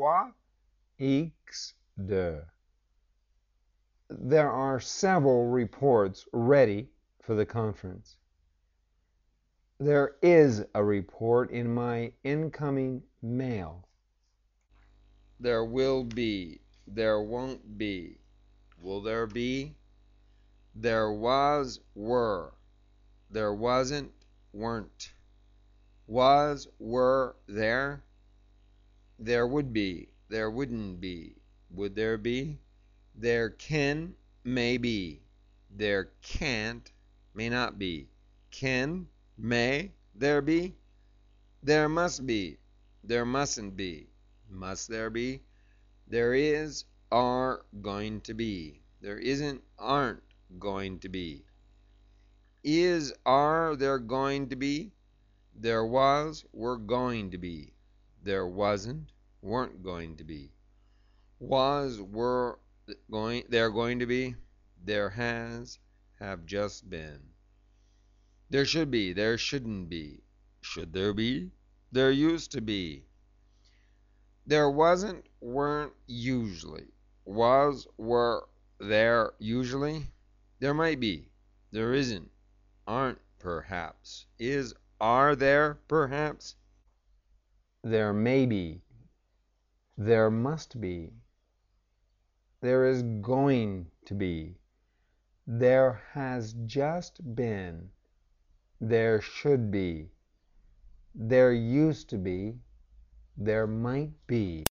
soit X de. There are several reports ready for the conference. There is a report in my incoming mail. There will be. There won't be. Will there be? There was, were. There wasn't, weren't. Was, were, there. There would be. There wouldn't be. Would there be? There can, may be. There can't, may not be. Can, may there be? There must be. There mustn't be. Must there be? There is, are, going to be. There isn't, aren't going to be. Is, are there going to be? There was, were going to be. There wasn't, weren't going to be. Was, were, they're going to be. There has, have just been. There should be, there shouldn't be. Should there be? There used to be. There wasn't, weren't, usually. Was, were, there, usually. There might be. There isn't, aren't, perhaps. Is, are there, perhaps. There may be. There must be. There is going to be. There has just been. There should be. There used to be. There might be.